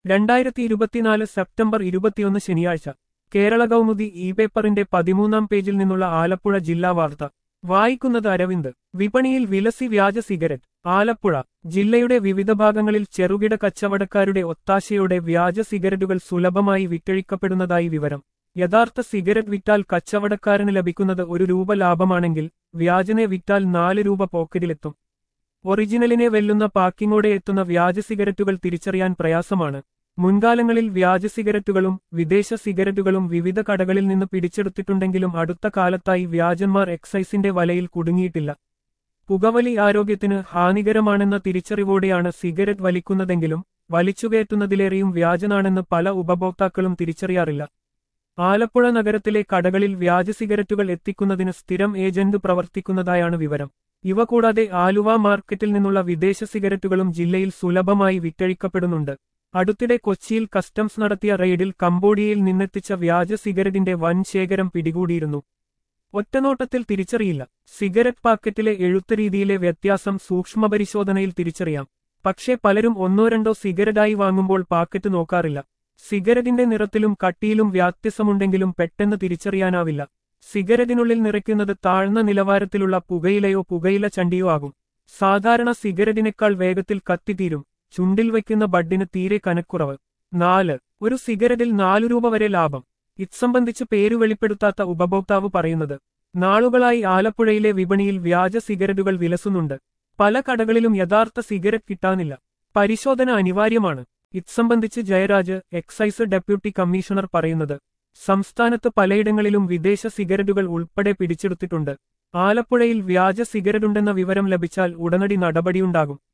2024 September 21 ശനിയാഴ്ച Kerala Kaumudi E പേപ്പറിന്റെ 13-ാം പേജിൽ നിന്നുള്ള ആലപ്പുഴ ജില്ലാ വാർത്ത വായിക്കുന്നത് അരവിന്ദ്. വിപണിയിൽ വിലസി വ്യാജ സിഗരറ്റ്. ആലപ്പുഴ ജില്ലയുടെ വിവിധ ഭാഗങ്ങളിൽ ചെറുകിട കച്ചവടക്കാരുടെ ഒത്താശയോടെ വ്യാജ സിഗരറ്റുകൾ സുലഭമായി വിറ്റഴിക്കപ്പെടുന്നതായി വിവരം. യഥാർത്ഥ സിഗരറ്റ് വിറ്റാൽ കച്ചവടക്കാരന് ലഭിക്കുന്നത് ₹1 ലാഭമാണെങ്കിൽ വ്യാജനെ വിറ്റാൽ ₹4 പോക്കറ്റിലെത്തും. ഒറിജിനലിനെ വെല്ലുന്ന പാക്കിങ്ങോടെ എത്തുന്ന വ്യാജ സിഗരറ്റുകൾ തിരിച്ചറിയാൻ പ്രയാസമാണ്. മുൻകാലങ്ങളിൽ വ്യാജ സിഗരറ്റുകളും വിദേശ സിഗരറ്റുകളും വിവിധ കടകളിൽ നിന്ന് പിടിച്ചെടുത്തിട്ടുണ്ടെങ്കിലും അടുത്ത കാലത്തായി വ്യാജന്മാർ എക്സൈസിന്റെ വലയിൽ കുടുങ്ങിയിട്ടില്ല. പുകവലി ആരോഗ്യത്തിന് ഹാനികരമാണെന്ന തിരിച്ചറിവോടെയാണ് സിഗരറ്റ് വലിക്കുന്നതെങ്കിലും വലിച്ചുകയറ്റുന്നതിലേറെയും വ്യാജനാണെന്ന് പല ഉപഭോക്താക്കളും തിരിച്ചറിയാറില്ല. ആലപ്പുഴ നഗരത്തിലെ കടകളിൽ വ്യാജ സിഗരറ്റുകൾ എത്തിക്കുന്നതിന് സ്ഥിരം ഏജന്റ് പ്രവർത്തിക്കുന്നതായാണ് വിവരം. ഇവ കൂടാതെ ആലുവ മാർക്കറ്റിൽ നിന്നുള്ള വിദേശ സിഗരറ്റുകളും ജില്ലയിൽ സുലഭമായി വിറ്റഴിക്കപ്പെടുന്നുണ്ട്. അടുത്തിടെ കൊച്ചിയിൽ കസ്റ്റംസ് നടത്തിയ റെയ്ഡിൽ കംബോഡിയയിൽ നിന്നെത്തിച്ച വ്യാജ സിഗരറ്റിന്റെ വൻ ശേഖരം പിടികൂടിയിരുന്നു. ഒറ്റനോട്ടത്തിൽ തിരിച്ചറിയില്ല. സിഗരറ്റ് പാക്കറ്റിലെ എഴുത്തുരീതിയിലെ വ്യത്യാസം സൂക്ഷ്മപരിശോധനയിൽ തിരിച്ചറിയാം. പക്ഷേ പലരും 1-2 സിഗരറ്റായി വാങ്ങുമ്പോൾ പാക്കറ്റ് നോക്കാറില്ല. സിഗരറ്റിന്റെ നിറത്തിലും കട്ടിയിലും വ്യത്യാസമുണ്ടെങ്കിലും പെട്ടെന്ന് തിരിച്ചറിയാനാവില്ല. സിഗരറ്റിനുള്ളിൽ നിറയ്ക്കുന്നത് താഴ്ന്ന നിലവാരത്തിലുള്ള പുകയിലയോ പുകയില ചണ്ടിയോ ആകും. സാധാരണ സിഗരറ്റിനേക്കാൾ വേഗത്തിൽ കത്തിത്തീരും. ചുണ്ടിൽ വയ്ക്കുന്ന ബഡിന് തീരെ കനക്കുറവ്. 4. ഒരു സിഗരറ്റിൽ ₹4 വരെ ലാഭം. ഇത്സംബന്ധിച്ച് പേരു വെളിപ്പെടുത്താത്ത ഉപഭോക്താവ് പറയുന്നത്. നാളുകളായി ആലപ്പുഴയിലെ വിപണിയിൽ വ്യാജ സിഗരറ്റുകൾ വിലസുന്നുണ്ട്. പല കടകളിലും യഥാർത്ഥ സിഗരറ്റ് കിട്ടാനില്ല. പരിശോധന അനിവാര്യമാണ്. ഇത്സംബന്ധിച്ച് ജയരാജ്, എക്സൈസ് ഡെപ്യൂട്ടി കമ്മീഷണർ പറയുന്നത്. സംസ്ഥാനത്ത് പലയിടങ്ങളിലും വിദേശ സിഗരറ്റുകൾ ഉൾപ്പെടെ പിടിച്ചെടുത്തിട്ടുണ്ട്. ആലപ്പുഴയിൽ വ്യാജ സിഗരറ്റുണ്ടെന്ന വിവരം ലഭിച്ചാൽ ഉടനടി നടപടിയുണ്ടാകും.